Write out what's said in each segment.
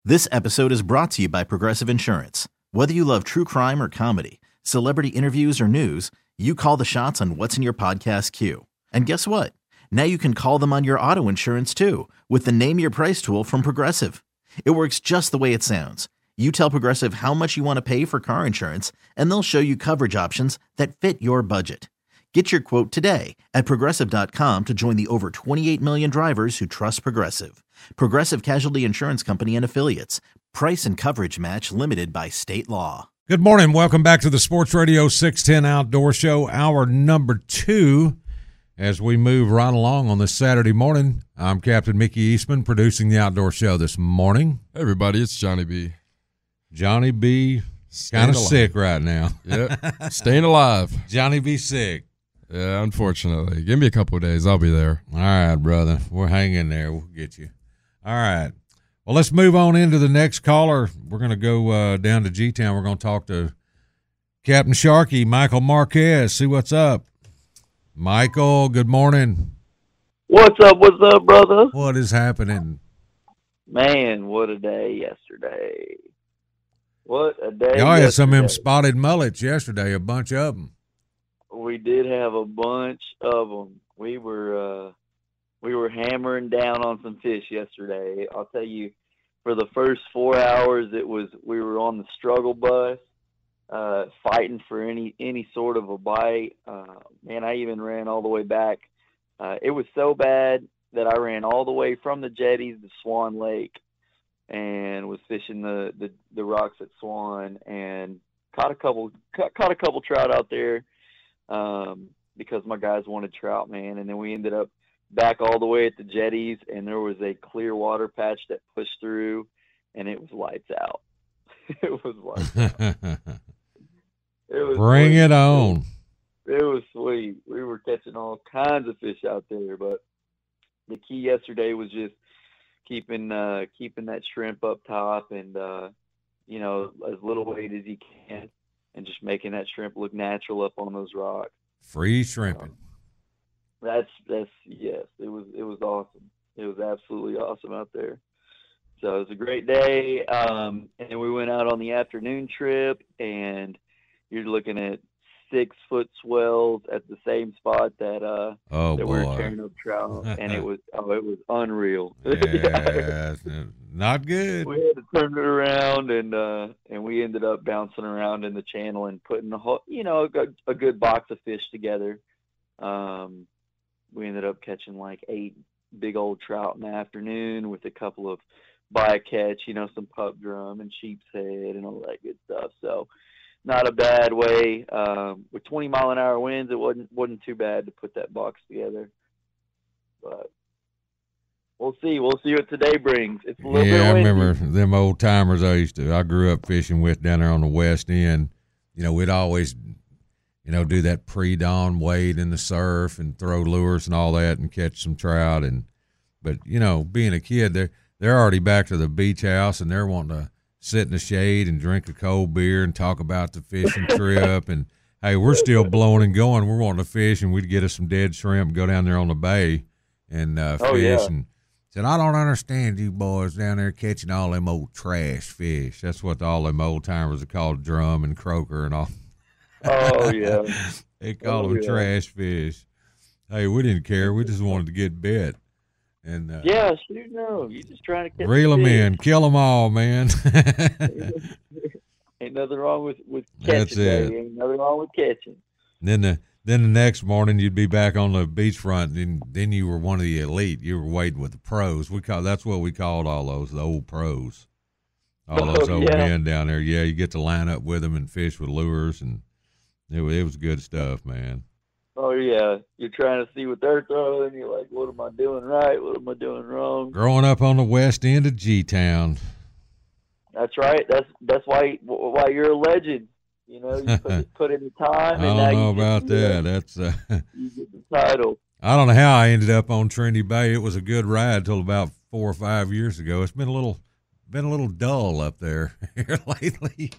This episode is brought to you by Progressive Insurance. Whether you love true crime or comedy, celebrity interviews or news, you call the shots on what's in your podcast queue. And guess what? Now you can call them on your auto insurance too with the Name Your Price tool from Progressive. It works just the way it sounds. You tell Progressive how much you want to pay for car insurance, and they'll show you coverage options that fit your budget. Get your quote today at Progressive.com to join the over 28 million drivers who trust Progressive. Progressive Casualty Insurance Company and Affiliates. Price and coverage match limited by state law. Good morning. Welcome back to the Sports Radio 610 Outdoor Show, hour number 2. As we move right along on this Saturday morning, I'm Captain Mickey Eastman, producing the Outdoor Show this morning. Hey everybody, it's Johnny B. Johnny B, kind of sick right now. Yep, staying alive. Johnny B sick. Yeah, unfortunately. Give me a couple of days. I'll be there. All right, brother. We're hanging there. We'll get you. All right. Well, let's move on into the next caller. We're going to go down to G-Town. We're going to talk to Captain Sharky, Michael Marquez, see what's up. Michael, good morning. What's up, brother? What is happening? Man, what a day yesterday. What a day Y'all had some of them spotted mullets yesterday, a bunch of them. We did have a bunch of them. We were hammering down on some fish yesterday. I'll tell you, for the first 4 hours, we were on the struggle bus, fighting for any sort of a bite. Man, I even ran all the way back. It was so bad that I ran all the way from the jetties to Swan Lake and was fishing the rocks at Swan and caught a couple trout out there. Because my guys wanted trout, man, and then we ended up back all the way at the jetties, and there was a clear water patch that pushed through, and it was lights out. It was lights out. Bring it on. It was sweet. We were catching all kinds of fish out there, but the key yesterday was just keeping that shrimp up top and as little weight as you can. And just making that shrimp look natural up on those rocks. Free shrimping. That's yes. It was awesome. It was absolutely awesome out there. So it was a great day. And then we went out on the afternoon trip, and you're looking at 6-foot swells at the same spot that we were tearing up trout, and it was unreal. Yeah, not good. We had to turn it around, and we ended up bouncing around in the channel and putting a good box of fish together. We ended up catching like 8 big old trout in the afternoon with a couple of bycatch, some pup drum and sheep's head and all that good stuff. So not a bad way. With 20-mile-an-hour winds, it wasn't too bad to put that box together. But we'll see. We'll see what today brings. It's a little bit windy. I remember them old timers I grew up fishing with down there on the west end. We'd always, do that pre-dawn wade in the surf and throw lures and all that and catch some trout. But being a kid, they're already back to the beach house and they're wanting to sit in the shade and drink a cold beer and talk about the fishing trip. And, hey, we're still blowing and going. We're wanting to fish, and we'd get us some dead shrimp and go down there on the bay and fish. Yeah. And said, I don't understand you boys down there catching all them old trash fish. That's what all them old timers are called, drum and croaker and all. Oh, yeah. They call them trash fish. Hey, we didn't care. We just wanted to get bit. And yeah, shoot, no. You're just trying to catch reel them in, kill them all, man. Ain't nothing wrong with catching. That's it. Ain't nothing wrong with catching. And then the next morning you'd be back on the beachfront, and then you were one of the elite. You were waiting with the pros. That's what we called all those, the old pros. All those old men down there. Yeah, you get to line up with them and fish with lures, and it was good stuff, man. Oh, yeah. You're trying to see what they're throwing. You're like, what am I doing right? What am I doing wrong? Growing up on the west end of G-Town. That's right. That's why you're a legend. You put in the time. I don't know about that. That's you get the title. I don't know how I ended up on Trinity Bay. It was a good ride till about 4 or 5 years ago. It's been a little dull up there here lately.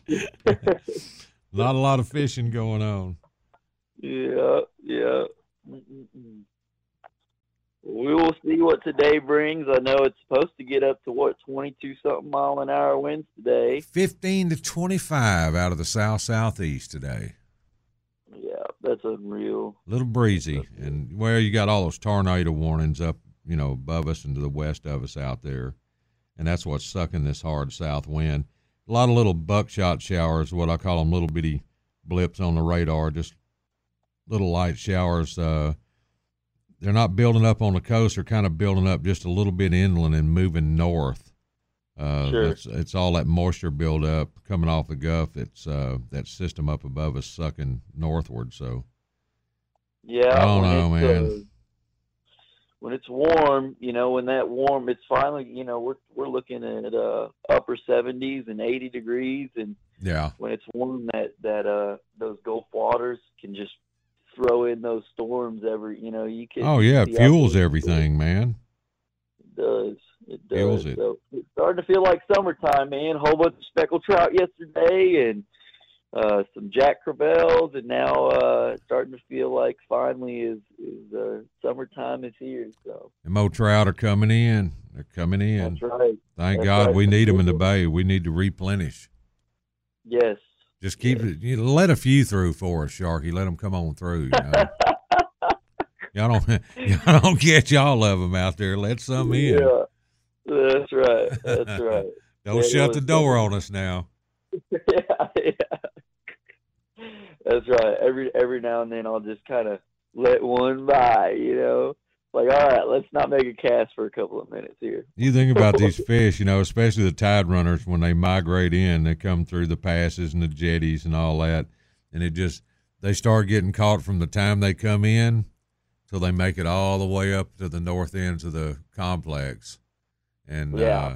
Not a lot of fishing going on. Yeah. We will see what today brings. I know it's supposed to get up to 22-something mile an hour winds today. 15 to 25 out of the southeast today. Yeah, that's unreal. A little breezy, and you got all those tornado warnings up, above us and to the west of us out there, and that's what's sucking this hard south wind. A lot of little buckshot showers, what I call them, little bitty blips on the radar, just little light showers. They're not building up on the coast; they're kind of building up just a little bit inland and moving north. Sure. It's all that moisture buildup coming off the Gulf. It's that system up above us sucking northward. So yeah, I don't know, man. When it's warm, when that warm, it's finally, we're looking at upper 70s and 80 degrees, and yeah, when it's warm, that those Gulf waters can just throw in those storms you can. Oh yeah, it fuels everything, man. It does. It does. Fuels it. So it's starting to feel like summertime, man. A whole bunch of speckled trout yesterday, and some Jack Crevalles, and now it's starting to feel like finally is summertime is here. So the more trout are coming in. They're coming in. That's right. Thank God right. we need them in the bay. We need to replenish. Yes. Just keep it. Let a few through for us, Sharky. Let them come on through. Y'all don't catch all of them out there. Let some in. Yeah, that's right. That's right. Don't shut the door on us now. Yeah. That's right. Every now and then I'll just kind of let one by, Like, all right, let's not make a cast for a couple of minutes here. You think about these fish, especially the tide runners, when they migrate in, they come through the passes and the jetties and all that, and they start getting caught from the time they come in till they make it all the way up to the north ends of the complex. And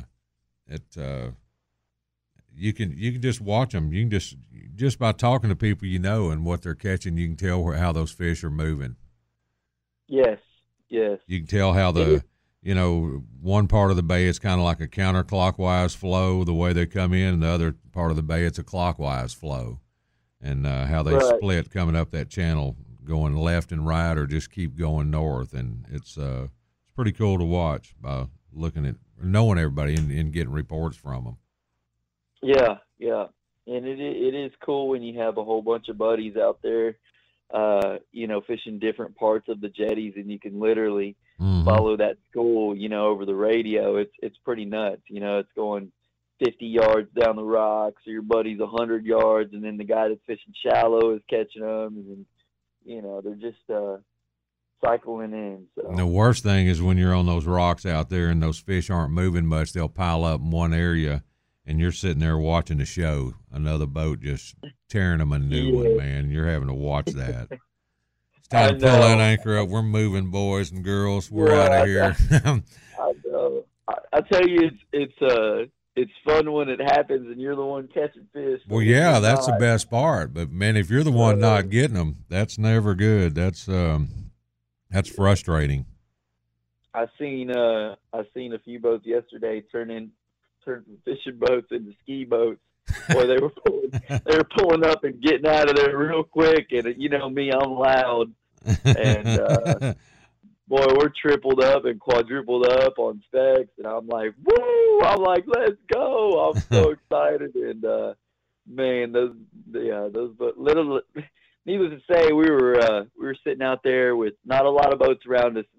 you can just watch them. You can just by talking to people and what they're catching, you can tell how those fish are moving. Yes. Yes. You can tell how one part of the bay is kind of like a counterclockwise flow, the way they come in, and the other part of the bay, it's a clockwise flow, and how they split coming up that channel, going left and right, or just keep going north. And it's pretty cool to watch by looking at, knowing everybody and getting reports from them. Yeah. Yeah. And it is cool when you have a whole bunch of buddies out there, fishing different parts of the jetties, and you can literally follow that school, over the radio. It's pretty nuts. It's going 50 yards down the rocks, or your buddy's 100 yards, and then the guy that's fishing shallow is catching them, and they're just cycling in. So. And the worst thing is when you're on those rocks out there and those fish aren't moving much, they'll pile up in one area, and you're sitting there watching the show, another boat just tearing them a new one, man. You're having to watch that. It's time to pull that anchor up. We're moving, boys and girls. We're out of here. I know. I tell you, it's fun when it happens and you're the one catching fish. Well, yeah, that's the best part. But, man, if you're the one not getting them, that's never good. That's frustrating. I seen a few boats yesterday turn from fishing boats into ski boats. Boy, they were pulling up and getting out of there real quick, and me, I'm loud, and boy, we're tripled up and quadrupled up on specs, and I'm like, woo! I'm like, let's go! I'm so excited, and man, those boats. Needless to say, we were sitting out there with not a lot of boats around us.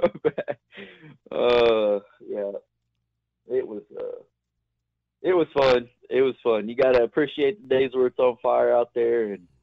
Yeah, it was fun. It was fun. You got to appreciate the days where it's on fire out there, and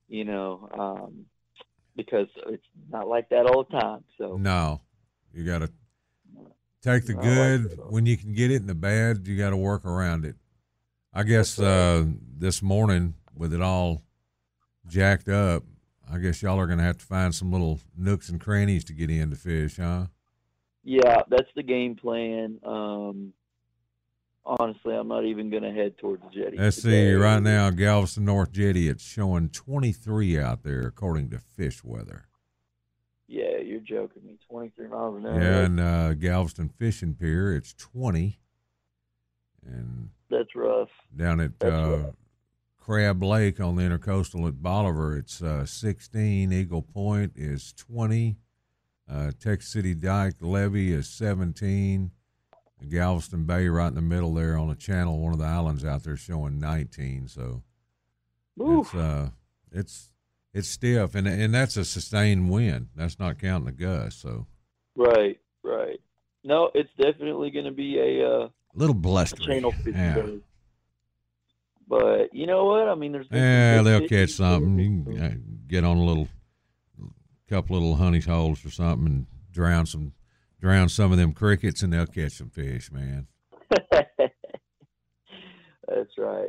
because it's not like that all the time. So no, you got to take the good when you can get it, and the bad you got to work around it. I guess this morning with it all jacked up, I guess y'all are going to have to find some little nooks and crannies to get in to fish, huh? Yeah, that's the game plan. Honestly, I'm not even going to head towards the jetty. Let's see, right now, Galveston North Jetty, it's showing 23 out there according to Fish Weather. Yeah, you're joking me. 23 miles an hour. Yeah, and Galveston Fishing Pier, it's 20. And that's rough. Down at Crab Lake on the Intercoastal at Bolivar, it's 16. Eagle Point is 20. Texas City Dike levee is 17. Galveston Bay right in the middle there on the channel, one of the islands out there, showing 19. So it's stiff, and that's a sustained wind. That's not counting the gust. So right. No, it's definitely going to be a little blustery. Channel 50 day. But you know what? I mean, they'll catch something. You can get on a couple little honey holes or something and drown some of them crickets, and they'll catch some fish, man. That's right.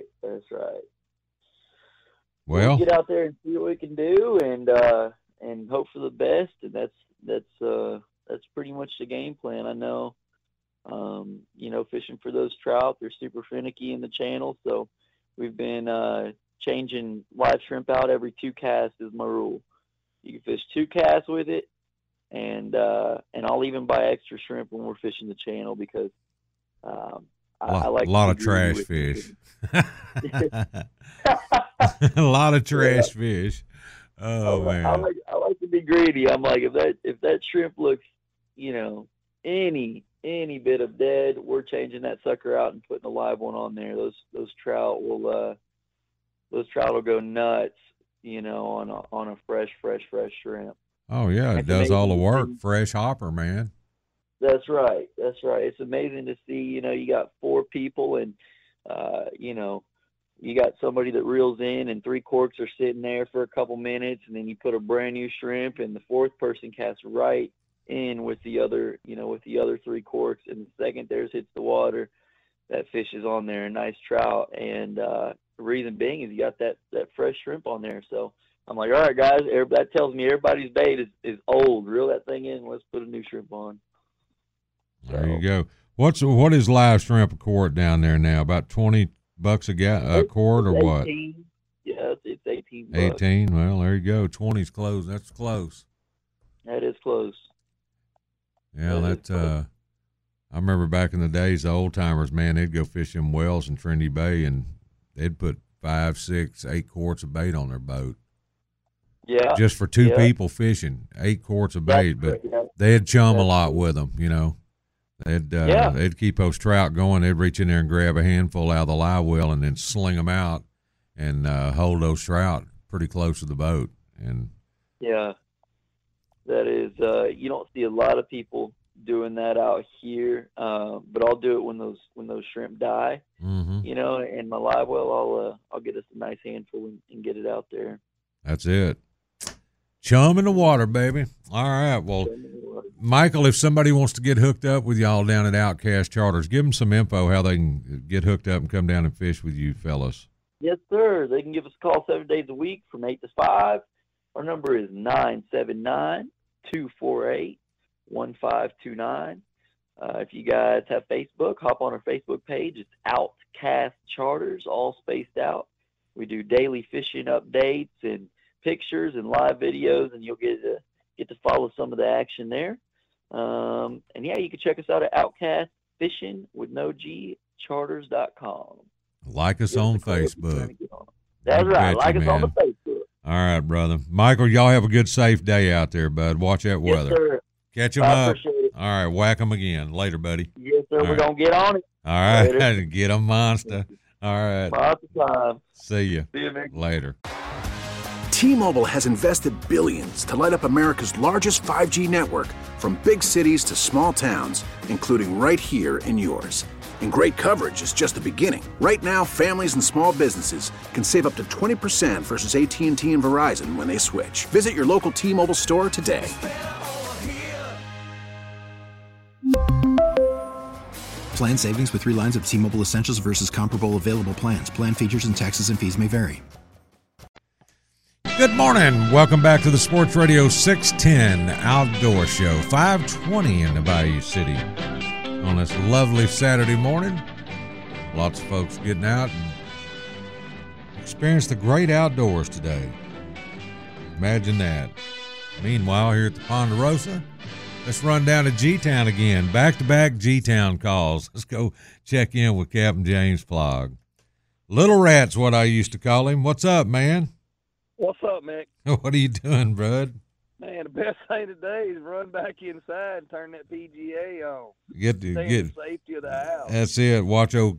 Well, we'll get out there and see what we can do, and hope for the best. And that's pretty much the game plan. I know, fishing for those trout, they're super finicky in the channel, so we've been changing live shrimp out every 2 casts is my rule. You can fish 2 casts with it, and I'll even buy extra shrimp when we're fishing the channel because I like a lot of trash fish. A lot of trash fish. Oh man, I like to be greedy. I'm like, if that shrimp looks, any bit of dead, we're changing that sucker out and putting a live one on there. Those trout will go nuts, on a fresh shrimp. Oh yeah, it does all the work. Fresh hopper, man. That's right. It's amazing to see, you got 4 people and, you got somebody that reels in and 3 corks are sitting there for a couple minutes, and then you put a brand new shrimp and the 4th person casts right in with the other 3 corks, and the second theirs hits the water, that fish is on there, a nice trout. And the reason being is you got that fresh shrimp on there. So I'm like, all right, guys, that tells me everybody's bait is old. Reel that thing in. Let's put a new shrimp on. There you go. What is live shrimp a quart down there now? About $20 a quart, or what? 18. Yeah, it's $18. 18. Well, there you go. 20's close. That's close. That is close. Yeah, I remember back in the days, the old timers, man, they'd go fish in wells in Trinity Bay, and they'd put 5, 6, 8 quarts of bait on their boat. Yeah. Just for 2 people fishing, 8 quarts of bait, but they'd chum a lot with them, They'd keep those trout going. They'd reach in there and grab a handful out of the live well and then sling them out and hold those trout pretty close to the boat. And yeah, that is you don't see a lot of people doing that out here, but I'll do it when those shrimp die. Mm-hmm. And my live well, I'll get us a nice handful and get it out there. That's it. Chum in the water, baby. All right. Well, Michael, if somebody wants to get hooked up with y'all down at Outcast Charters, give them some info how they can get hooked up and come down and fish with you fellas. Yes, sir. They can give us a call 7 days a week from 8 to 5. Our number is 979-248-1529. If you guys have Facebook, hop on our Facebook page. It's Outcast Charters, all spaced out. We do daily fishing updates and pictures and live videos, and you'll get to follow some of the action there. And yeah, you can check us out at outcastfishingwithnog.charters.com. Like us on Facebook. That's right. Like us on the Facebook. All right, brother. Michael, y'all have a good, safe day out there, bud. Watch that weather. Yes, sir. Catch them up. All right, whack them again. Later, buddy. Yes, sir. We're going to get on it. All right. Later. Get them, monster. All right. Monster time. See you. See you, Nick. Later. T-Mobile has invested billions to light up America's largest 5G network, from big cities to small towns, including right here in yours. And great coverage is just the beginning. Right now, families and small businesses can save up to 20% versus AT&T and Verizon when they switch. Visit your local T-Mobile store today. Plan savings with 3 lines of T-Mobile Essentials versus comparable available plans. Plan features and taxes and fees may vary. Good morning. Welcome back to the Sports Radio 610 Outdoor Show, 520 in the Bayou City on this lovely Saturday morning. Lots of folks getting out and experience the great outdoors today. Imagine that. Meanwhile, here at the Ponderosa, let's run down to G-Town again. Back-to-back G-Town calls. Let's go check in with Captain James Flogg. Little Rat's what I used to call him. What's up, man? What's up, Mick? What are you doing, bud? Man, the best thing today is run back inside and turn that PGA on. Get Stay in the safety of the house. That's it. Watch old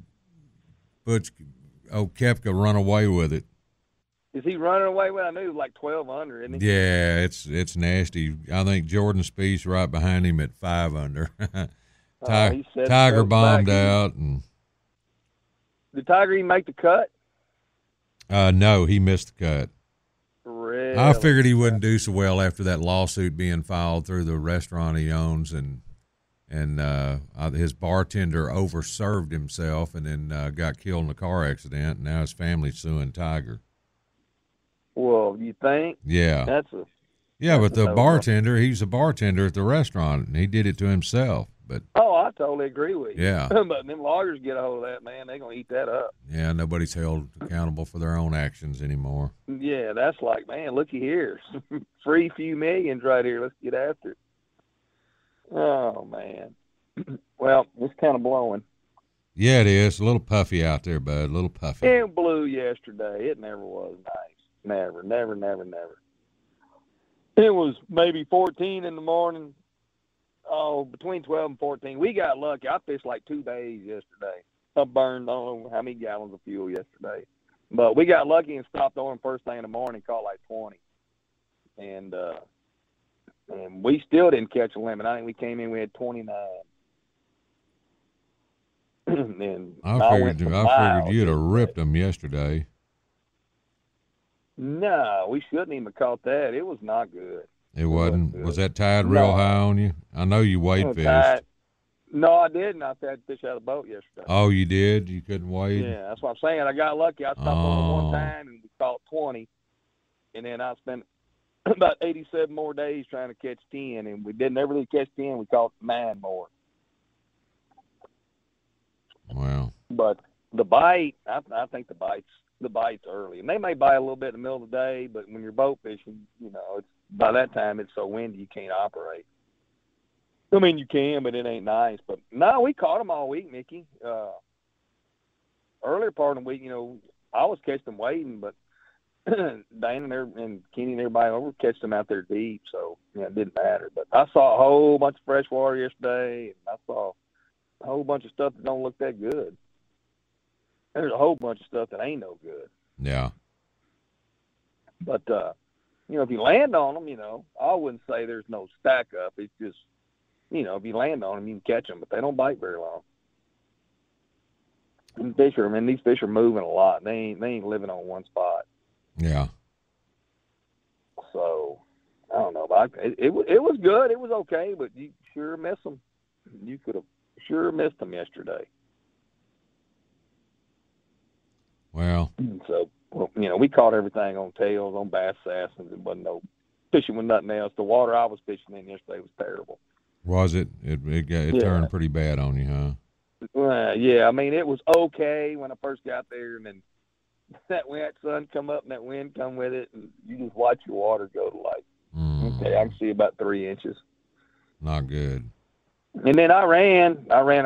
Koepka run away with it. Is he running away with? I knew he was like 12 under, isn't he? Yeah, it's nasty. I think Jordan Spieth's right behind him at 5 under. Tiger bombed out, and did Tiger even make the cut? No, he missed the cut. Really? I figured he wouldn't do so well after that lawsuit being filed through the restaurant he owns, and his bartender overserved himself and then got killed in a car accident. And now his family's suing Tiger. Well, you think? Yeah. But the bartender, he's a bartender at the restaurant, and he did it to himself. But I totally agree with you. Yeah. But them lawyers get a hold of that, man, they're going to eat that up. Yeah, nobody's held accountable for their own actions anymore. Yeah, that's like, man, looky here. Free few millions right here. Let's get after it. Oh, man. Well, it's kind of blowing. Yeah, it is. A little puffy out there, bud. A little puffy. It blew yesterday. It never was nice. Never. It was maybe 14 in the morning. Oh, between 12 and 14. We got lucky. I fished like 2 days yesterday. I burned, I don't know how many gallons of fuel yesterday. But we got lucky and stopped on first thing in the morning, caught like 20. And we still didn't catch a limit. I think we came in, we had 29. And I figured you'd have ripped them yesterday. No, we shouldn't even have caught that. It was not good. It wasn't. Was that tide real high on you? I know you wade fished. No, I didn't. I had to fish out of the boat yesterday. Oh, you did? You couldn't wade? Yeah, that's what I'm saying. I got lucky. I stopped on one time and we caught 20. And then I spent about 87 more days trying to catch 10. And we didn't ever really catch 10. We caught 9 more. Wow. But the bite, I think the bite's early. And they may bite a little bit in the middle of the day, but when you're boat fishing, it's by that time it's so windy you can't operate. I mean, you can, but it ain't nice. But no, we caught them all week, Mickey. Earlier part of the week, I was catching them wading, but Dana and Kenny and everybody over catch them out there deep, so it didn't matter. But I saw a whole bunch of fresh water yesterday, and I saw a whole bunch of stuff that don't look that good. There's a whole bunch of stuff that ain't no good. Yeah. But, if you land on them, I wouldn't say there's no stack up. It's just, if you land on them, you can catch them, but they don't bite very long. And these fish are moving a lot. They ain't living on one spot. Yeah. So, I don't know. But it was good. It was okay, but you sure miss them. You could have sure missed them yesterday. Well. So, we caught everything on tails, on bass assassins. It wasn't no fishing with nothing else. The water I was fishing in yesterday was terrible. Was it? It turned pretty bad on you, huh? Yeah. I mean, it was okay when I first got there, and then that sun come up and that wind come with it, and you just watch your water go to okay, I can see about 3 inches. Not good. And then I ran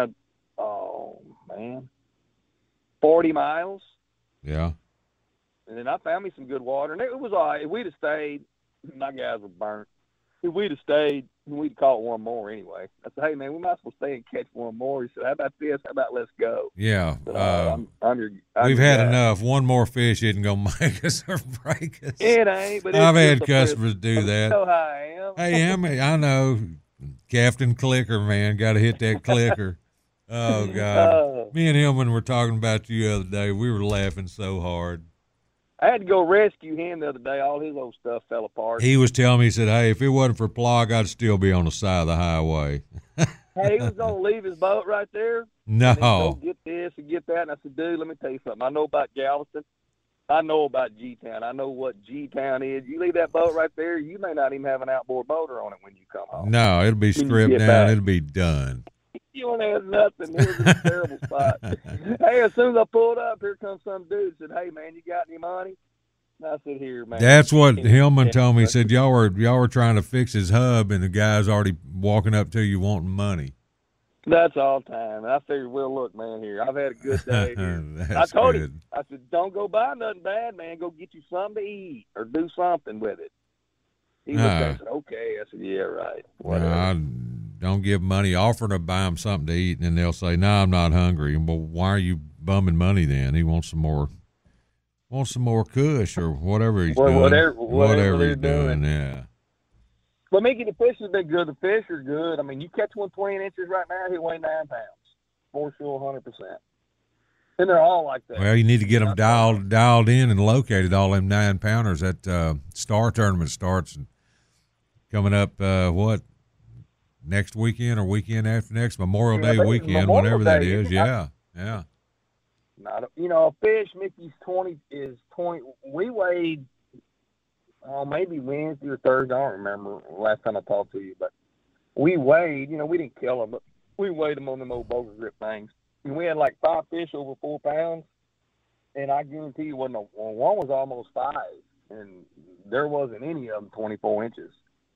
40 miles. Yeah. And then I found me some good water, and it was all right. If we'd have stayed, my guys were burnt. If we'd have stayed, we'd caught one more anyway. I said, hey, man, we might as well stay and catch one more. He said, how about this? How about let's go? Yeah. I'm we've had enough. One more fish isn't going to make us or break us. It ain't. But I've had customers do that. You know how I am. Hey, I know. Captain Clicker, man. Got to hit that clicker. Oh, God. Me and Hillman were talking about you the other day. We were laughing so hard. I had to go rescue him the other day. All his old stuff fell apart. He was telling me, he said, hey, if it wasn't for Plog, I'd still be on the side of the highway. Hey, he was going to leave his boat right there. No. And go get this and get that. And I said, dude, let me tell you something. I know about Galveston. I know about G-Town. I know what G-Town is. You leave that boat right there, you may not even have an outboard motor on it when you come home. No, it'll be stripped down. Back. It'll be done. You won't have nothing. It was a terrible spot. Hey, as soon as I pulled up, here comes some dude and said, hey, man, you got any money? And I said, here, man. That's what Hillman told me. He said, y'all were trying to fix his hub, and the guy's already walking up to you wanting money. That's all time. And I figured, well, look, man, here, I've had a good day here. I told him, I said, don't go buy nothing bad, man. Go get you something to eat or do something with it. He looked at it and said, okay. I said, yeah, right. Whatever. I don't give money. Offer to buy him something to eat, and then they'll say, "No, I'm not hungry." Well, why are you bumming money then? He wants some more. Wants some more kush or whatever he's doing. Whatever he's doing, yeah. But Mickey, the fish has been good. The fish are good. I mean, you catch one 20 inches right now, he'll weigh 9 pounds. For sure, 100%. And they're all like that. Well, you need to get them dialed in and located, all them 9-pounders. That Star Tournament starts coming up, next weekend or weekend after next? Memorial Day weekend, whenever that is. Yeah. Not a fish, Mickey's 20. We weighed, maybe Wednesday or Thursday. I don't remember last time I talked to you, but we weighed. We didn't kill them, but we weighed them on them old boga grip things. And we had like 5 fish over 4 pounds, and I guarantee you, one was almost 5, and there wasn't any of them 24 inches.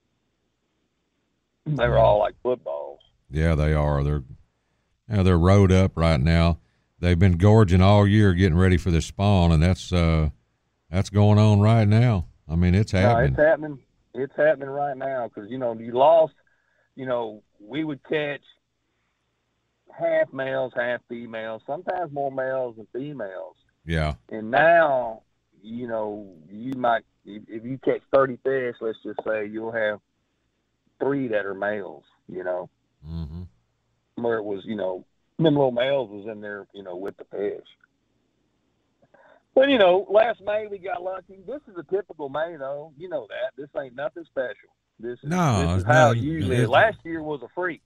They were all like footballs. Yeah, they are. They're rode up right now. They've been gorging all year, getting ready for the spawn, and that's going on right now. I mean, it's happening. No, it's happening. It's happening right now because you lost. We would catch half males, half females, sometimes more males than females. Yeah. And now, you might, if you catch 30 fish, let's just say you'll have 3 that are males. Mm-hmm. Where it was, them little males was in there, with the fish. But, last May we got lucky. This is a typical May, though. You know that. This ain't nothing special. This is how it usually is. Last year was a freak.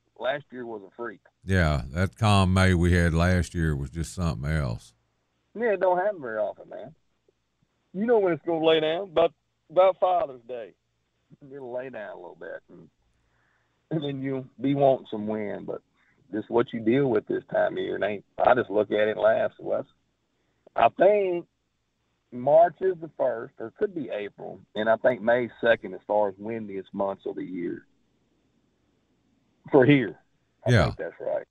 Yeah, that calm May we had last year was just something else. Yeah, it don't happen very often, man. You know when it's going to lay down? About Father's Day. It'll lay down a little bit. And then you'll be wanting some wind, but this is what you deal with this time of year. And I just look at it and laugh. So I think March is the 1st, or it could be April, and I think May's 2nd as far as windiest months of the year. For here. I think that's right.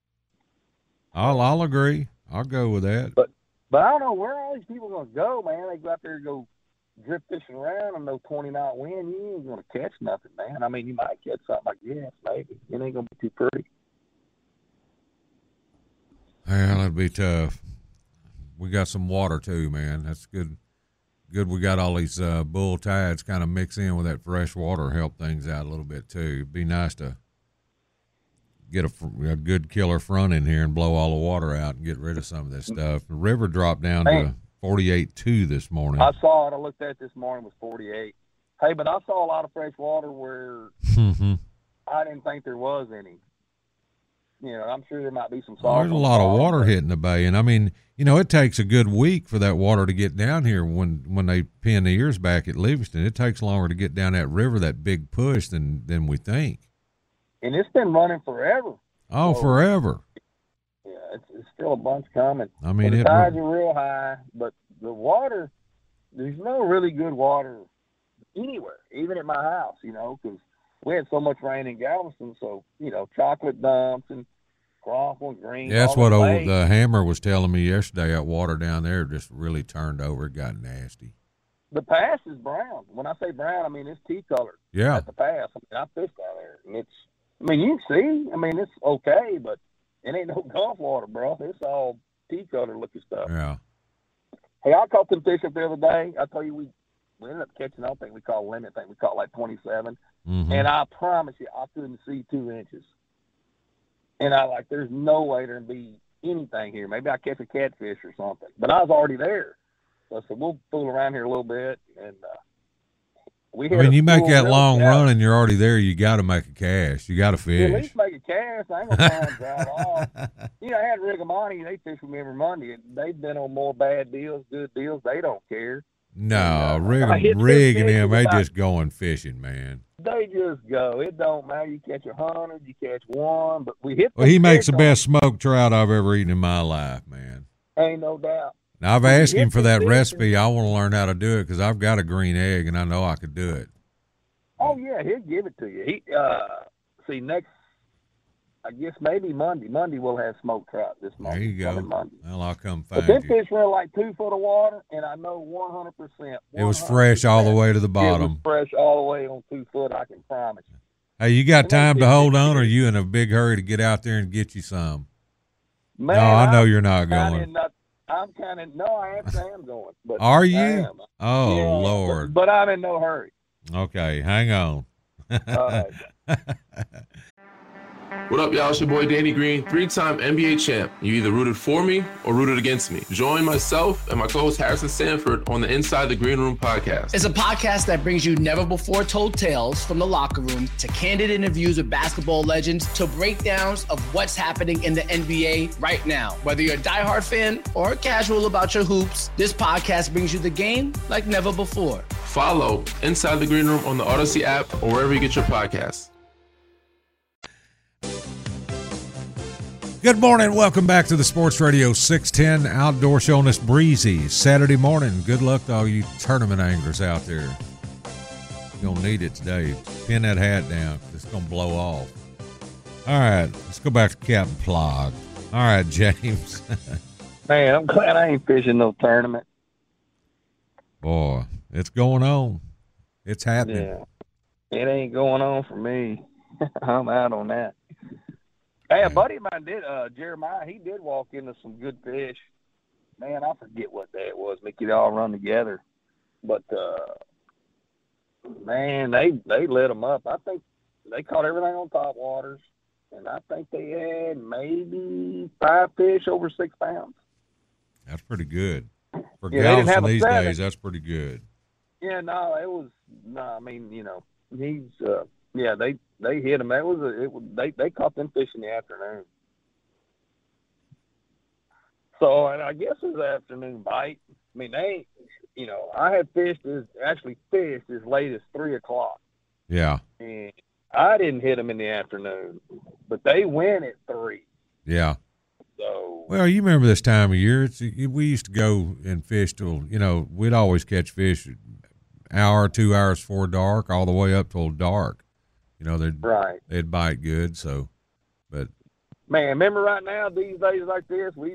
I'll agree. I'll go with that. But I don't know where all these people are going to go, man. They go out there and go drip fishing around on no 20-knot wind. You ain't going to catch nothing, man. I mean, you might catch something, I guess, maybe. It ain't going to be too pretty. Well, that'd be tough. We got some water too, man. That's good. Good we got all these bull tides kind of mix in with that fresh water, help things out a little bit too. It'd be nice to get a good killer front in here and blow all the water out and get rid of some of this stuff. The river dropped down to 48.2 this morning. I saw it. I looked at it this morning. It was 48. Hey, but I saw a lot of fresh water where I didn't think there was any. I'm sure there might be some salt. There's a lot of water hitting the bay, and I mean, it takes a good week for that water to get down here. When they pin the ears back at Livingston, it takes longer to get down that river, that big push, than we think. And it's been running forever. Oh, so, forever. Yeah, it's still a bunch coming. I mean, the tides are real high, but the water, there's no really good water anywhere, even at my house, because we had so much rain in Galveston, so, chocolate dumps and crawford and green. Yeah, that's what the Hammer was telling me yesterday. That water down there just really turned over. It got nasty. The pass is brown. When I say brown, I mean it's tea-colored. Yeah. At the pass. I fished down there, and you can see, it's okay, but it ain't no Gulf water, bro. It's all tea-colored looking stuff. Yeah. Hey, I caught them fish up the other day. I tell you, we ended up catching, I don't think we caught a limit. I think we caught like 27. Mm-hmm. And I promise you, I couldn't see 2 inches. And there's no way there can be anything here. Maybe I catch a catfish or something. But I was already there. So I said, we'll fool around here a little bit. And you make that long run and you're already there, you got to make a cast. You got to fish. At least make a cast. I ain't going to try and drive off. I had Rigamani. They fish with me every Monday. They've been on more bad deals, good deals. They don't care. No, Rig and them, they just going fishing, man. They just go. It don't matter. You catch 100, you catch 1, but we hit. Well, he makes the best smoked trout I've ever eaten in my life, man. Ain't no doubt. Now, I've asked him for that recipe. I want to learn how to do it because I've got a green egg and I know I could do it. Oh yeah, he'll give it to you. He I guess maybe Monday. Monday we'll have smoked trout this month. There you go. Monday. Well, I'll come find But them you. fish were like 2 foot of water, and I know 100%. It was fresh all the way to the It was bottom. fresh all the way on 2 foot, I can promise you. Hey, you got And they time to did hold it. on, or are you in a big hurry to get out there and get you some? Man, No, I know you're not going. I'm kind of, no, I actually am going. But Are I you? am. Oh, Yeah, Lord. But I'm in no hurry. Okay, hang on. All right. What up, y'all? It's your boy Danny Green, 3-time NBA champ. You either rooted for me or rooted against me. Join myself and my co-host Harrison Sanford on the Inside the Green Room podcast. It's a podcast that brings you never-before-told tales from the locker room to candid interviews with basketball legends to breakdowns of what's happening in the NBA right now. Whether you're a diehard fan or casual about your hoops, this podcast brings you the game like never before. Follow Inside the Green Room on the Odyssey app or wherever you get your podcasts. Good morning. Welcome back to the Sports Radio 610 Outdoor Show on this breezy Saturday morning. Good luck to all you tournament anglers out there. You're going to need it today. Pin that hat down. It's going to blow off. All right. Let's go back to Captain Plog. All right, James. Man, I'm glad I ain't fishing no tournament. Boy, it's going on. It's happening. Yeah. It ain't going on for me. I'm out on that. Hey, a buddy of mine did, Jeremiah, he did walk into some good fish. Man, I forget what day it was. Make it all run together. But, man, they lit them up. I think they caught everything on top waters. And I think they had maybe 5 fish over 6 pounds. That's pretty good. For Yeah, they didn't Galveston have a these seven. days, that's pretty good. Yeah, no, it was. No, I mean, you know, he's. Yeah, they hit him. That was they caught them fish in the afternoon. So, and I guess it was an afternoon bite. I mean, they, you know, I had fished as late as 3 o'clock, Yeah. and I didn't hit them in the afternoon, but they went at 3. Yeah. So. Well, you remember this time of year. We used to go and fish till, you know, we'd always catch fish an hour, 2 hours before dark, all the way up till dark. You know, they'd bite good. So, but Man, remember right now, these days like this, we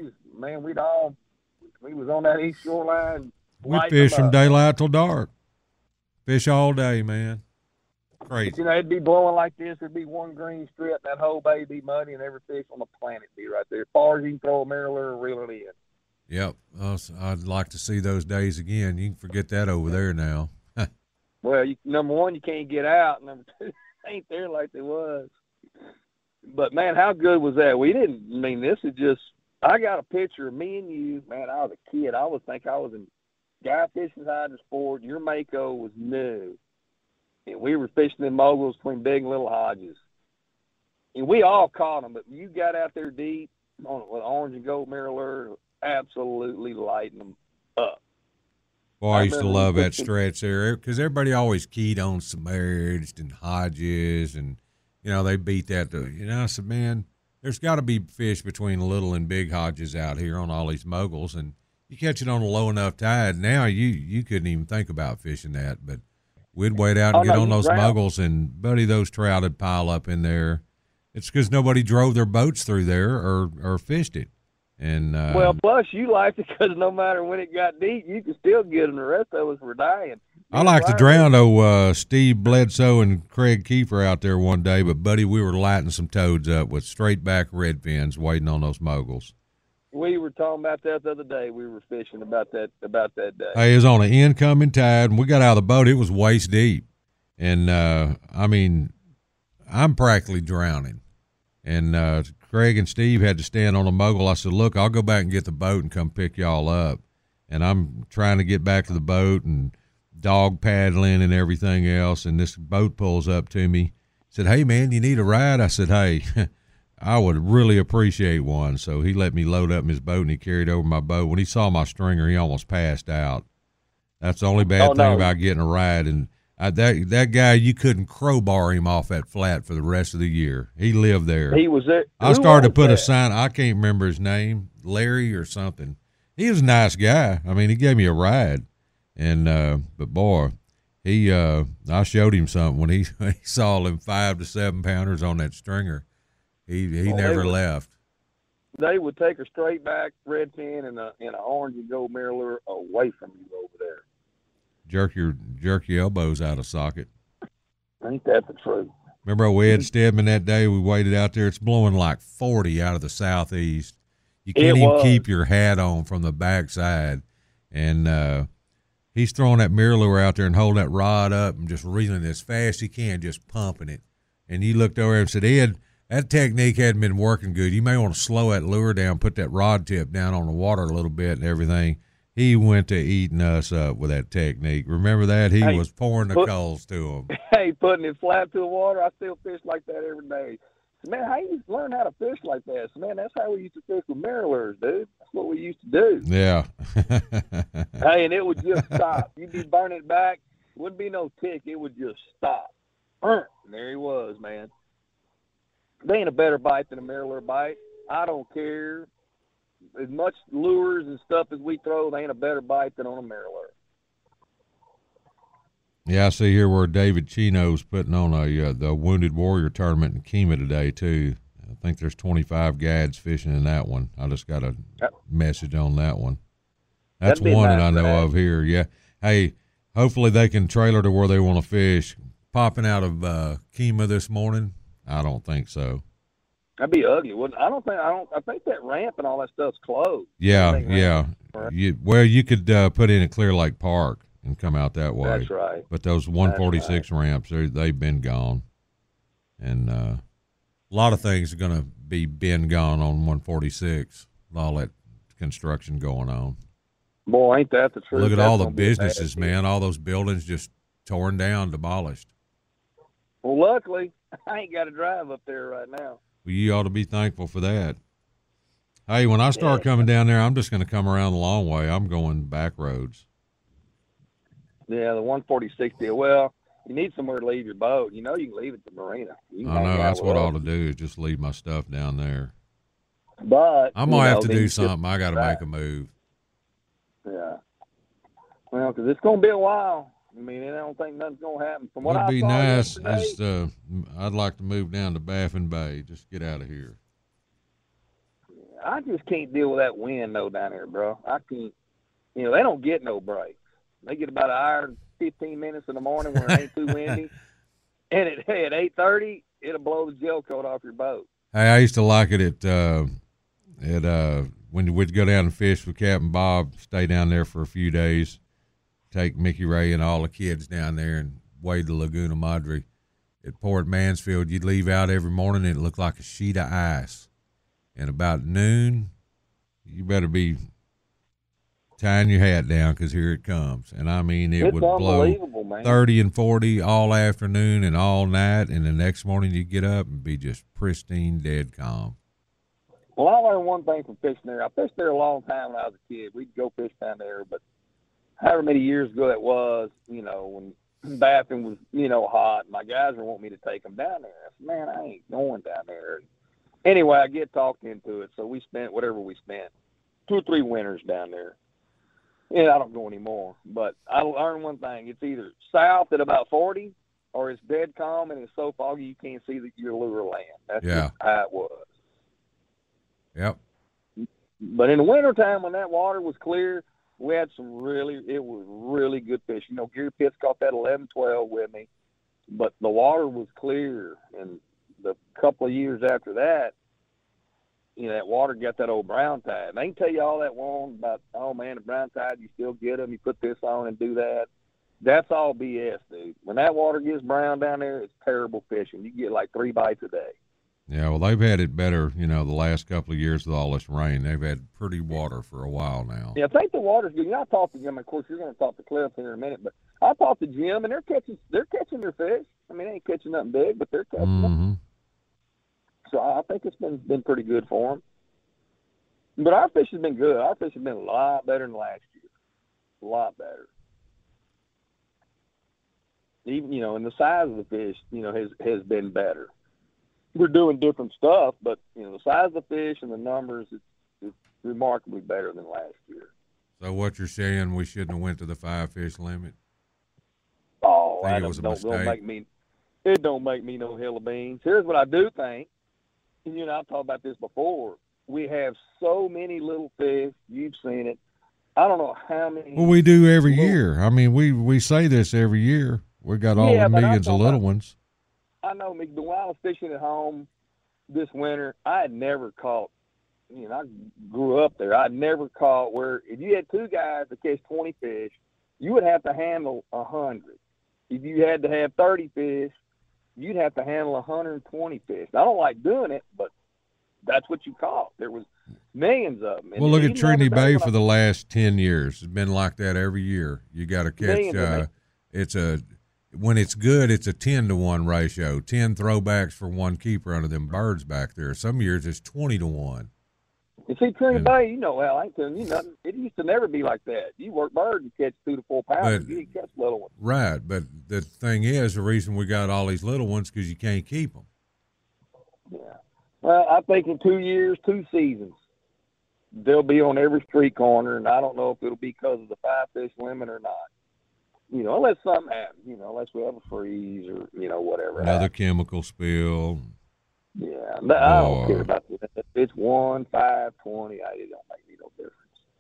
was on that east shoreline. we fish from daylight till dark. Fish all day, man. Crazy. You know, it'd be blowing like this. There'd be one green strip. That whole bay would be muddy, and every fish on the planet be right there. As far as you can throw a mirror or reel it in. Yep. I'd like to see those days again. You can forget that over there now. Well, number one, you can't get out. Number two, ain't there like they was. But, man, how good was that? This is just – I got a picture of me and you. Man, I was a kid. I would think I was in guy fishing side of the sport. Your Mako was new. And we were fishing in moguls between big and little Hodges. And we all caught them, but you got out there deep with orange and gold mirror lure, absolutely lighting them up. Boy, I used to love that stretch there because everybody always keyed on Submerged and Hodges, and, you know, they beat that. I said, man, there's got to be fish between little and big Hodges out here on all these moguls, and you catch it on a low enough tide. Now you couldn't even think about fishing that, but we'd wait out and get on those moguls, and, buddy, those trout would pile up in there. It's because nobody drove their boats through there or fished it. And well, plus you liked it because no matter when it got deep, you could still get them. The rest of us were dying. I like to drown Steve Bledsoe and Craig Kiefer out there one day, but, buddy, we were lighting some toads up with straight back redfins waiting on those moguls. We were talking about that the other day. We were fishing about that day. Hey, it was on an incoming tide, and we got out of the boat. It was waist deep. And, I'm practically drowning. And Craig and Steve had to stand on a mogul. I said, look, I'll go back and get the boat and come pick y'all up. And I'm trying to get back to the boat and dog paddling and everything else. And this boat pulls up to me. Said, hey, man, you need a ride? I said, hey, I would really appreciate one. So he let me load up his boat, and he carried over my boat. When he saw my stringer, he almost passed out. That's the only bad thing about getting a ride. And that guy, you couldn't crowbar him off that flat for the rest of the year. He lived there. He was there. I started to put a sign. I can't remember his name, Larry or something. He was a nice guy. I mean, he gave me a ride. And but boy, I showed him something when he saw them 5 to 7 pounders on that stringer. He never left. They would take a straight back redfin and a orange and gold mirror lure away from you over there. Jerk your elbows out of socket. Ain't that the truth? Remember we had Stedman that day? We waited out there. It's blowing like 40 out of the southeast. You can't even keep your hat on from the backside. And he's throwing that mirror lure out there and holding that rod up and just reeling as fast as he can, just pumping it. And he looked over and said, Ed, that technique hadn't been working good. You may want to slow that lure down, put that rod tip down on the water a little bit and everything. He went to eating us up with that technique. Remember that? He was pouring the coals to him. Hey, putting it flat to the water, I still fish like that every day. So, man, how you learn how to fish like that? So, man, that's how we used to fish with mirror lures, dude. That's what we used to do. Yeah. Hey, and it would just stop. You'd be burning it back. Wouldn't be no tick. It would just stop. And there he was, man. They ain't a better bite than a mirror lure bite. I don't care. As much lures and stuff as we throw, they ain't a better bite than on a mirror lure. Yeah, I see here where David Chino's putting on the Wounded Warrior tournament in Kemah today, too. I think there's 25 guides fishing in that one. I just got a message on that one. That's one that I know of here, yeah. Hey, hopefully they can trailer to where they want to fish. Popping out of Kemah this morning? I don't think so. That'd be ugly, wouldn't it? I think that ramp and all that stuff's closed. Yeah. You could put in a Clear Lake Park and come out that way. That's right. But those 146 ramps, they've been gone. And a lot of things are going to be been gone on 146 with all that construction going on. Boy, ain't that the truth? Look at all the businesses, man. All those buildings just torn down, demolished. Well, luckily, I ain't got to drive up there right now. Well, you ought to be thankful for that. Hey, when I start coming down there, I'm just going to come around the long way. I'm going back roads. Yeah, the 146 deal. Well, you need somewhere to leave your boat. You know you can leave it at the marina. I know. That's what I ought to do is just leave my stuff down there. But I'm going to have to do something. I got to make a move. Yeah. Well, because it's going to be a while. I mean, I don't think nothing's going to happen. From what I saw nice. yesterday, I'd like to move down to Baffin Bay. Just get out of here. I just can't deal with that wind, though, down there, bro. I can't. They don't get no breaks. They get about an hour and 15 minutes in the morning when it ain't too windy. And at 8:30, it'll blow the gel coat off your boat. Hey, I used to like it when we'd go down and fish with Captain Bob, stay down there for a few days, take Mickey Ray and all the kids down there and wade the Laguna Madre. At Port Mansfield, you'd leave out every morning and it looked like a sheet of ice. And about noon, you better be tying your hat down because here it comes. And, I mean, it would blow 30 and 40 all afternoon and all night, and the next morning you get up and be just pristine, dead calm. Well, I learned one thing from fishing there. I fished there a long time when I was a kid. We'd go fish down there, but however many years ago that was, when Baffin was, hot, my guys were wanting me to take them down there. I said, man, I ain't going down there. Anyway, I get talked into it, so we spent whatever we spent, 2 or 3 winters down there. And I don't go anymore. But I learned one thing. It's either south at about 40 or it's dead calm and it's so foggy you can't see your lure land. That's just how it was. Yep. But in the wintertime when that water was clear, we had it was really good fish. Gary Pitts caught that 11-12 with me. But the water was clear. And the couple of years after that, that water got that old brown tide. And they can tell you all that long about, oh, man, the brown tide, you still get them, you put this on and do that. That's all BS, dude. When that water gets brown down there, it's terrible fishing. You get like 3 bites a day. Yeah, well, they've had it better, the last couple of years with all this rain. They've had pretty water for a while now. Yeah, I think the water's good. I talked to Jim. Of course, you're going to talk to Cliff here in a minute, but I talked to Jim, and they're catching their fish. I mean, they ain't catching nothing big, but they're catching them. So I think it's been pretty good for them. But our fish has been good. Our fish has been a lot better than last year. A lot better. Even, and the size of the fish, has been better. We're doing different stuff, but, the size of the fish and the numbers, it's remarkably better than last year. So what you're saying, we shouldn't have went to the 5-fish limit? Oh, it don't make me no hill of beans. Here's what I do think. you know, I've talked about this before. We have so many little fish. You've seen it. I don't know how many. Well, we do every year. I mean, we say this every year. We got all the millions of little ones. I know, but when I was fishing at home this winter, I had never caught. You know, I grew up there. I'd never caught where if you had two guys to catch 20 fish, you would have to handle 100. If you had to have 30 fish, you'd have to handle 120 fish. I don't like doing it, but that's what you caught. There was millions of them. Well, look at Trinity Bay for the last 10 years. It's been like that every year. You got to catch. When it's good, it's a 10-to-1 ratio. 10 throwbacks for one keeper under them birds back there. Some years it's 20-to-1. You see, Trinity Bay, you know, Al, I ain't telling you nothing. It used to never be like that. You work birds and catch 2 to 4 pounds. You didn't catch little ones. Right, but the thing is, the reason we got all these little ones because you can't keep them. Yeah. Well, I think in 2 years, 2 seasons, they'll be on every street corner, and I don't know if it'll be because of the 5-fish limit or not. You know, unless something happens, you know, unless we have a freeze or, you know, whatever. Another chemical spill. Yeah, I don't care about that. If it's 1, 5, 20, it don't make me no difference.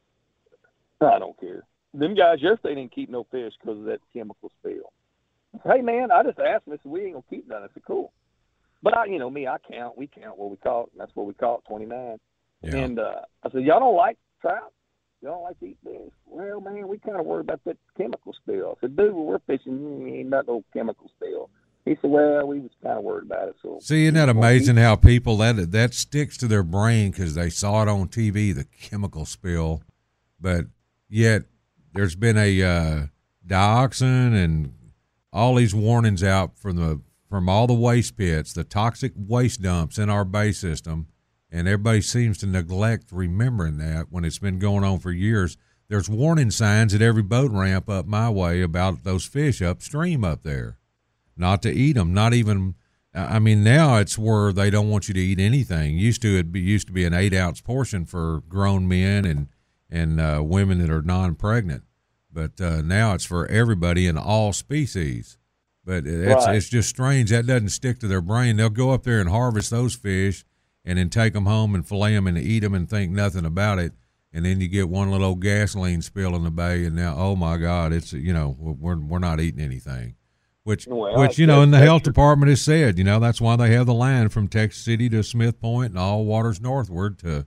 I don't care. Them guys yesterday didn't keep no fish because of that chemical spill. Hey, man, I just asked them. I said, we ain't going to keep none. I said, cool. But, we count what we caught, and that's what we caught, 29. Yeah. And I said, y'all don't like trout? Y'all don't like to eat fish? Well, man, we kind of worried about that chemical spill. I said, dude, when we're fishing, ain't not no chemical spill. He said, well, we was kind of worried about it. So see, isn't that amazing how people, that sticks to their brain because they saw it on TV, the chemical spill. But yet there's been a dioxin and all these warnings out from all the waste pits, the toxic waste dumps in our bay system, and everybody seems to neglect remembering that when it's been going on for years. There's warning signs at every boat ramp up my way about those fish upstream up there. Not to eat them, not even. I mean, now it's where they don't want you to eat anything. Used to be an 8-ounce portion for grown men and women that are non-pregnant, but now it's for everybody in all species. But it's just strange that doesn't stick to their brain. They'll go up there and harvest those fish, and then take them home and fillet them and eat them and think nothing about it. And then you get one little old gasoline spill in the bay, and now, oh my God, it's we're not eating anything. Which in the health department has said, that's why they have the line from Texas City to Smith Point and all waters northward to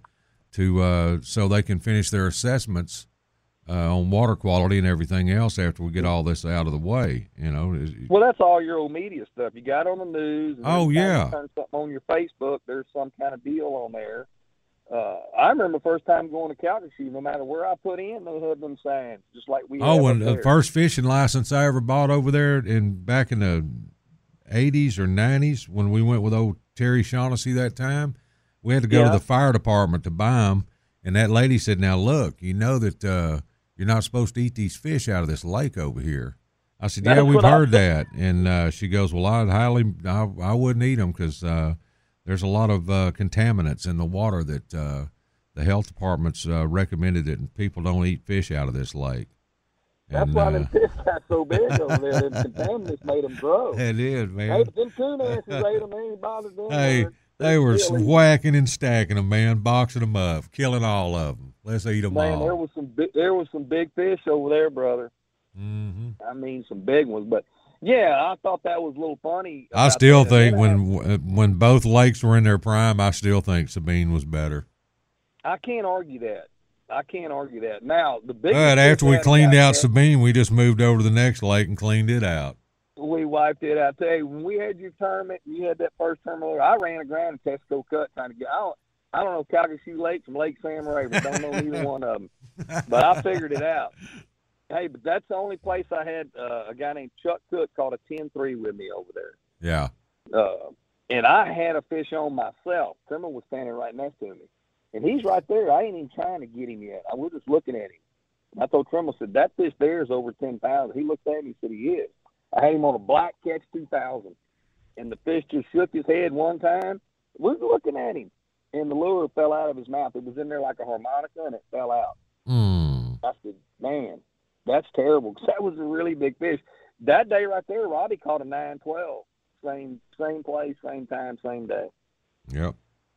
so they can finish their assessments on water quality and everything else after we get all this out of the way. Well, that's all your old media stuff. You got on the news. And oh yeah. Turn something on your Facebook. There's some kind of deal on there. I remember the first time going to Calcasieu, no matter where I put in, they had them signs, just like we have. Oh, and the first fishing license I ever bought over there back in the 80s or 90s when we went with old Terry Shaughnessy that time, we had to go to the fire department to buy them. And that lady said, now, look, you know that you're not supposed to eat these fish out of this lake over here. I said, yeah, we've heard that. And she goes, well, I wouldn't eat them because there's a lot of contaminants in the water that the health department's recommended that people don't eat fish out of this lake. That's why them fish got so big over there. Them contaminants made them grow. It is, man. Hey, but them tuna asses ate them. They ain't bothered them. Hey, they were whacking and stacking them, man, boxing them up, killing all of them. Let's eat them all. Man, there was some big fish over there, brother. Mm-hmm. I mean, some big ones, but. Yeah, I thought that was a little funny. I still think when both lakes were in their prime, I still think Sabine was better. I can't argue that. Now, the biggest. But after we cleaned out Sabine, we just moved over to the next lake and cleaned it out. We wiped it out. I tell you, when we had your tournament, you had that first tournament. I ran aground in Tesco Cut trying to get. I don't know Calcasieu Lake from Lake Sam Rayburn. Don't know neither one of them, but I figured it out. Hey, but that's the only place I had a guy named Chuck Cook caught a 10-3 with me over there. Yeah. And I had a fish on myself. Trimmer was standing right next to me. And he's right there. I ain't even trying to get him yet. I was just looking at him. And I told Trimmer, I said, that fish there is over 10 pounds. He looked at me and said, he is. I had him on a black catch 2000. And the fish just shook his head one time. We was looking at him. And the lure fell out of his mouth. It was in there like a harmonica, and it fell out. I said, man. That's terrible because that was a really big fish. That day right there, Robbie caught a 9-12. Same place, same time, same day. Yep.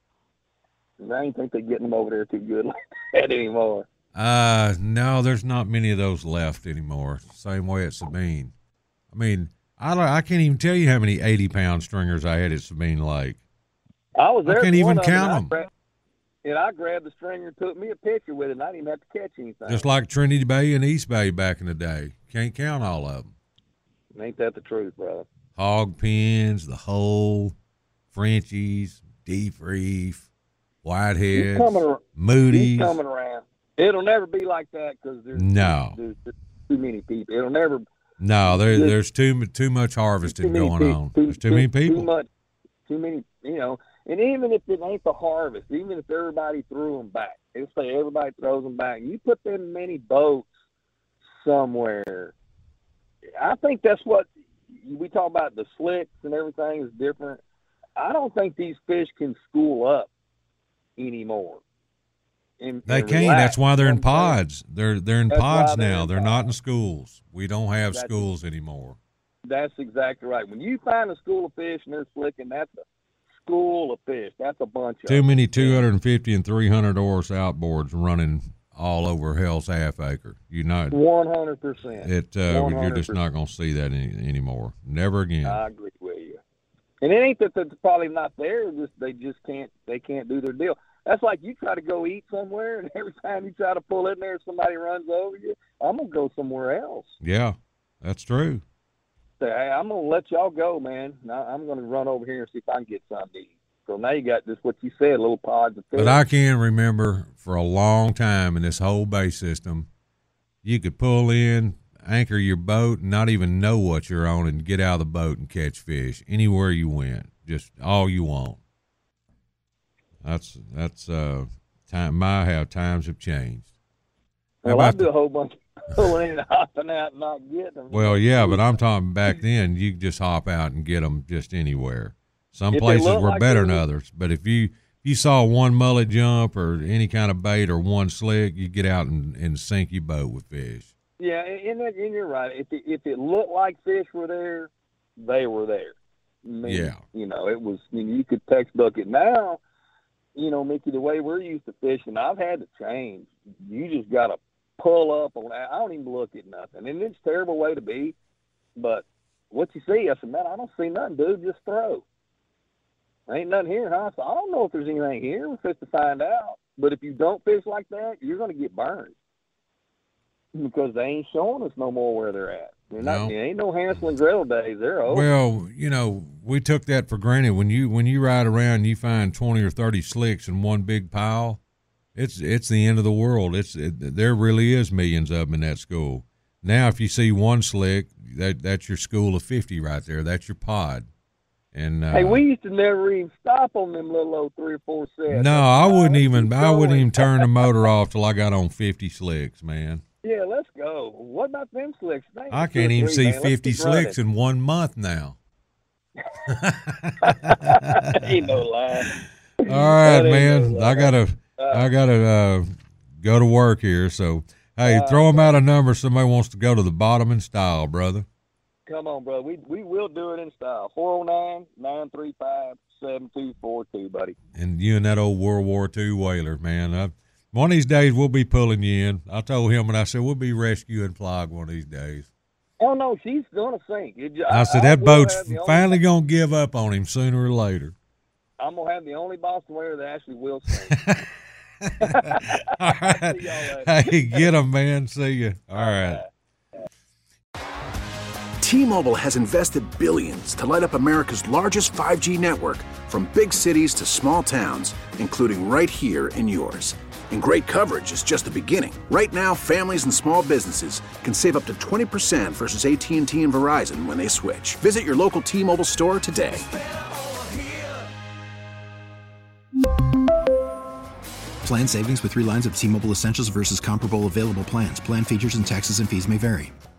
I ain't think they're getting them over there too good like that anymore. No, there's not many of those left anymore. Same way at Sabine. I mean, I can't even tell you how many 80-pound stringers I had at Sabine Lake. I was there. I can't even count them. And I grabbed the stringer, took me a picture with it, and I didn't have to catch anything. Just like Trinity Bay and East Bay back in the day. Can't count all of them. Ain't that the truth, brother? Hog pins, the Hole, Frenchies, Deep Reef, Whiteheads, Moody's. He's coming around. It'll never be like that because there's too many people. It'll never. No, there's too much harvesting going on. There's too many people. Too many, you know. And even if it ain't the harvest, even if everybody threw them back, let's say everybody throws them back, you put them many boats somewhere. I think that's what we talk about. The slicks and everything is different. I don't think these fish can school up anymore. They can't. That's why they're in pods. They're in pods now. They're not in schools. We don't have schools anymore. That's exactly right. When you find a school of fish and they're slicking, that's a school of fish. That's a bunch of too many 250 and 300 oars outboards running all over Hell's Half Acre. You're not 100%. You're just not going to see that anymore. Never again. I agree with you. And it ain't that that's probably not there. They can't do their deal. That's like you try to go eat somewhere, and every time you try to pull in there, somebody runs over you. I'm gonna go somewhere else. Yeah, that's true. Say, hey, I'm gonna let y'all go, man. Now I'm gonna run over here and see if I can get something to eat. So now you got just what you said, little pods of fish. But I can remember for a long time in this whole bay system, you could pull in, anchor your boat, and not even know what you're on, and get out of the boat and catch fish anywhere you went, just all you want. That's time. How times have changed. Well, I do a whole bunch of pulling in and hopping out and not getting them. Well, yeah, but I'm talking back then. You could just hop out and get them just anywhere. Some places were better than others, but if you saw one mullet jump or any kind of bait or one slick, you get out and sink your boat with fish. Yeah, and you're right. If it looked like fish were there, they were there. Yeah. You know, it was. You could textbook it now. You know, Mickey, the way we're used to fishing, I've had to change. You just got to pull up on that. I don't even look at nothing. And it's a terrible way to be. But what you see, I said, man, I don't see nothing, dude. Just throw. Ain't nothing here, huh? So I don't know if there's anything here. We're supposed to find out. But if you don't fish like that, you're going to get burned. Because they ain't showing us no more where they're at. There ain't no Hansel and Gretel days. They're over. Well, you know, we took that for granted. When you ride around and you find 20 or 30 slicks in one big pile, it's the end of the world. There really is millions of them in that school. Now, if you see one slick, that's your school of 50 right there. That's your pod. And hey, we used to never even stop on them little old 3 or 4 sets. No, I wouldn't even turn the motor off till I got on 50 slicks, man. Yeah, let's go. What about them slicks? I can't even see 50 slicks in 1 month now. Ain't no lie. All right, man. I gotta go to work here. So hey, throw them out a number. Somebody wants to go to the bottom in style, brother. Come on, brother. We will do it in style. 409-935-7242, buddy. And you and that old World War II whaler, man. One of these days we'll be pulling you in. I told him, and I said, we'll be rescuing Flag one of these days. Oh, no, she's going to sink. I said, that boat's finally going to give up on him sooner or later. I'm going to have the only Boston whaler that actually will sink. All right. Hey, get him, man. See you. All right. T-Mobile has invested billions to light up America's largest 5G network, from big cities to small towns, including right here in yours. And great coverage is just the beginning. Right now, families and small businesses can save up to 20% versus AT&T and Verizon when they switch. Visit your local T-Mobile store today. Plan savings with 3 lines of T-Mobile Essentials versus comparable available plans. Plan features and taxes and fees may vary.